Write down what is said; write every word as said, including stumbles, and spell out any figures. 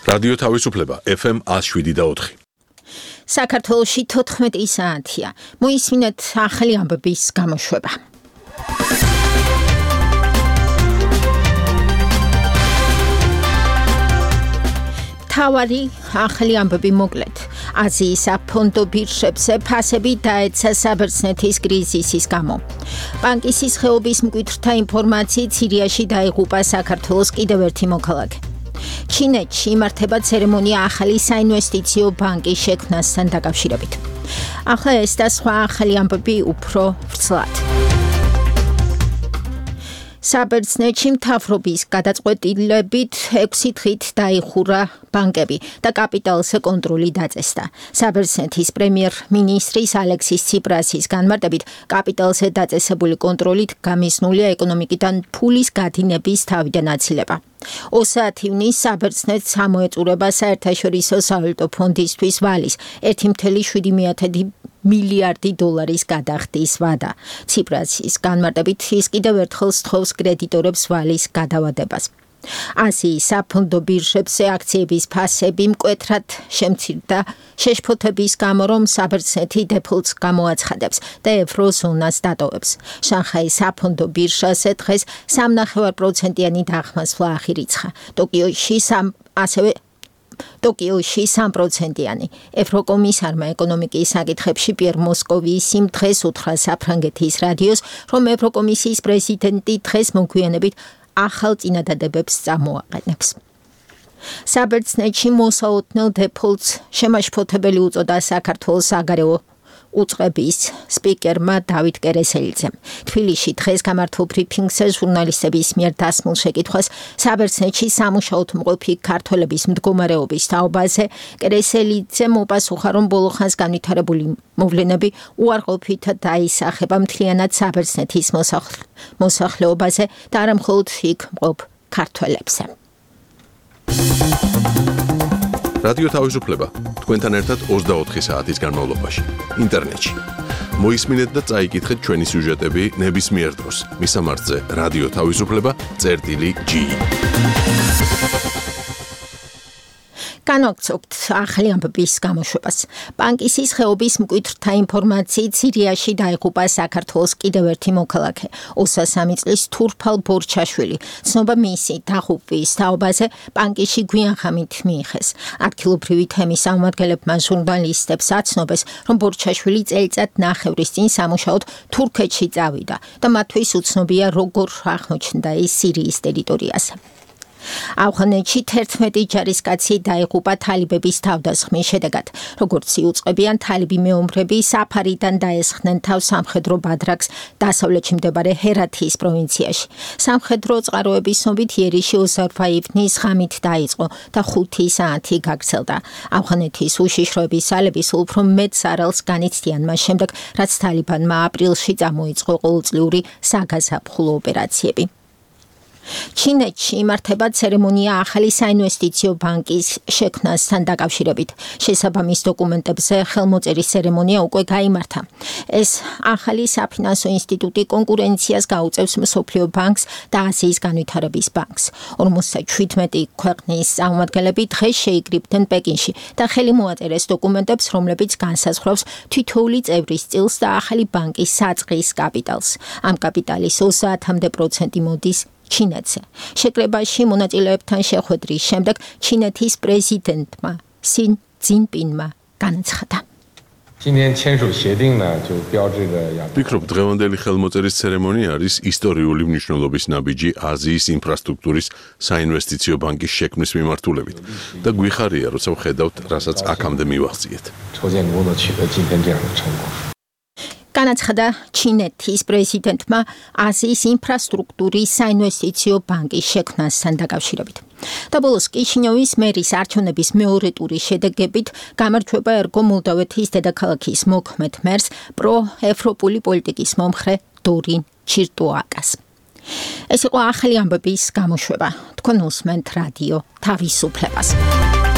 რადიო თავისუფლება F M one oh seven და four. საქართველოში თოთხმეტი საათია. მოისმინეთ ახალი ამბების გამოშვება. თავარი ახალი ამბები მოკლედ. აზიის საფონდო ბირჟებზე ფასები დაეცა საბერძნეთის კრიზისის გამო. ბანკის ხეობის მკვიდრთა ინფორმაციით სირიაში დაიღუპა საქართველოს კიდევ ერთი მოქალაქე. ჩინეთში იმართება ცერემონია ახალი საინვესტიციო ბანკის შექმნასთან დაკავშირებით. ახლა ეს და სხვა ახალი ამბები უფრო ვრცლად. საბერძნეთში მთავრობის გადაწყვეტილებით ექვსი დღით დაიხურა ბანკები და კაპიტალზე კონტროლი დაწესდა. საბერძნეთის პრემიერ-მინისტრის ალექსის ციპრასის განმარტებით კაპიტალზე დაწესებული კონტროლით გამიზნულია ეკონომიკიდან ფულის გადინების თავიდან აცილება. ოცდაათ ივნისს საბერძნეთს ამოეწურება საერთაშორისო სავალუტო ფონდისთვის ვალის ერთი წუთი შვიდი მილიარდი დოლარის გადახდის ვადა. ციპრასის განმარტებით ის კიდევ ერთხელ სთხოვს კრედიტორებს ვალის გადავადებას. აზიის საფონდო ბირჟებზე აქციების ფასები მკვეთრად შემცირდა შეშფოთების გამო, რომ საბერძნეთი დეფოლტს გამოაცხადებს და ევროზონას დატოვებს. შანხაის საფონდო ბირჟაზე დღეს სამი კoma პέντε პროცენტიანი დაღმასვლა აღირიცხა. ტოკიოში სამ ასევე ტოკიოში სამი პროცენტიანი. ევროკომისარმა ეკონომიკის საკითხებში პიერ მოსკოვისი დღეს უთხრა საფრანგეთის რადიოს, რომ ევროკომისიის პრეზიდენტი დღეს მოგვიანებით ახალ წინადადებებს წამოაყენებს. საბერძნეთში მოსაოდნელ დეფოლტს შემაშფოთებელი უწოდა საქართველოს საგარეო უწყების სპიკერმა დავით კერესელიძემ. თბილისში დღეს გამართულ ბრიფინგზე ჟურნალისტების მიერ დასმულ შეკითხვას საბერძნეთში სამუშაოდ მყოფი ქართველების მდგომარეობის თაობაზე კერესელიძემ უპასუხა, რომ ბოლო ხანს განვითარებული მოვლენები უარყოფით დაისახება მთლიანად საბერძნეთის მოსახლეობაზე და არა მხოლოდ იქ მყოფ ქართველებზე. რადიო თავისუფლება თქვენთან ერთად ოცდაოთხი საათის განმავლობაში ინტერნეტში. მოისმინეთ და წაიკითხეთ ჩვენი სიუჟეტები ნებისმიერ დროს. მისამართზე რადიო თავისუფლება წერტილი G. განვაგრძობთ ახალი ამბების გამოშვებას. ბანკის ხეობის მკვიდრთა ინფორმაციით სირიაში დაიღუპა საქართველოს კიდევ ერთი მოქალაქე. ოცდასამი წლის თურფალ ბორჩაშვილი. ცნობა მისი დაღუპვის თაობაზე ბანკში გვიანღამით მიიღეს. ადგილობრივი თემის წარმომადგენლებმა ჟურნალისტებს აცნობეს, რომ ბორჩაშვილი წელიწად ნახევრის წინ სამუშაოდ თურქეთში წავიდა და მათთვის უცნობია როგორ აღმოჩნდა ის სირიის ტერიტორიაზე. ავღანეთში თერთმეტი ჯარისკაცი დაიღუპა თალიბების თავდასხმის შედეგად. როგორც იუწყებიან, თალიბი მეომრები საფარიდან დაესხნენ თავს სამხედრო ბადრაკს დასავლეთში მდებარე ჰერათის პროვინციაში. სამხედრო წყაროების ცნობით იერიში ოცდაოთხ ივნის ღამით დაიწყო და ხუთი საათი გაგრძელდა. ავღანეთის უშიშროების ძალები სულ უფრო მეტ სარალს განიცდიან მას შემდეგ, რაც თალიბანმა აპრილში წამოიწყო ყოველწლიური საგაზაფხულო ოპერაციები. ჩინეთში იმართება ცერემონია ახალი საინვესტიციო ბანკის შექმნასთან დაკავშირებით. შესაბამის დოკუმენტებზე ხელმოწერის ცერემონია უკვე გაიმართა. ეს ახალი საფინანსო ინსტიტუტი კონკურენციას გაუწევს მსოფლიო ბანკს და აზიის განვითარების ბანკს. ორმოცდაშვიდმეტი ქვეყნის წარმომადგენლები დღეს შეიკრიბნენ პეკინში და ხელი მოაწერეს დოკუმენტებს, რომლებიც განსაზღვრავს თითოეული წევრის წილს და ახალი ბანკის საწყის კაპიტალს. ამ კაპიტალის ოცდაათამდე პროცენტი მოდის ჩინეთზე. შეკრებაში მონაწილეებთან შეხვედრის შემდეგ ჩინეთის პრეზიდენტმა სინ ძინპინმა განაცხადა. ვფიქრობ, დღევანდელი ხელმოწერის ცერემონია არის ისტორიული მნიშვნელობის ნაბიჯი აზიის ინფრასტრუქტურის საინვესტიციო ბანკის შექმნის მიმართულებით და გვიხარია, როცა ვხედავთ, რასაც აქამდე მივაღწიეთ. განაცხადა ჩინეთის პრეზიდენტმა აზიის ინფრასტრუქტურის საინვესტიციო ბანკის შექმნასთან დაკავშირებით. და ბოლოს კიშინიოვის მერის არჩევნების მეორე ტურის შედეგებით გამარჯვება ერგო მოლდოვეთის დედაქალაქის მოქმედ მერს პროევროპული პოლიტიკის მომხრე დორინ ჩირტუაკას. ეს იყო ახალი ამბების გამოშვება. თქვენ უსმენთ რადიო თავისუფლებას.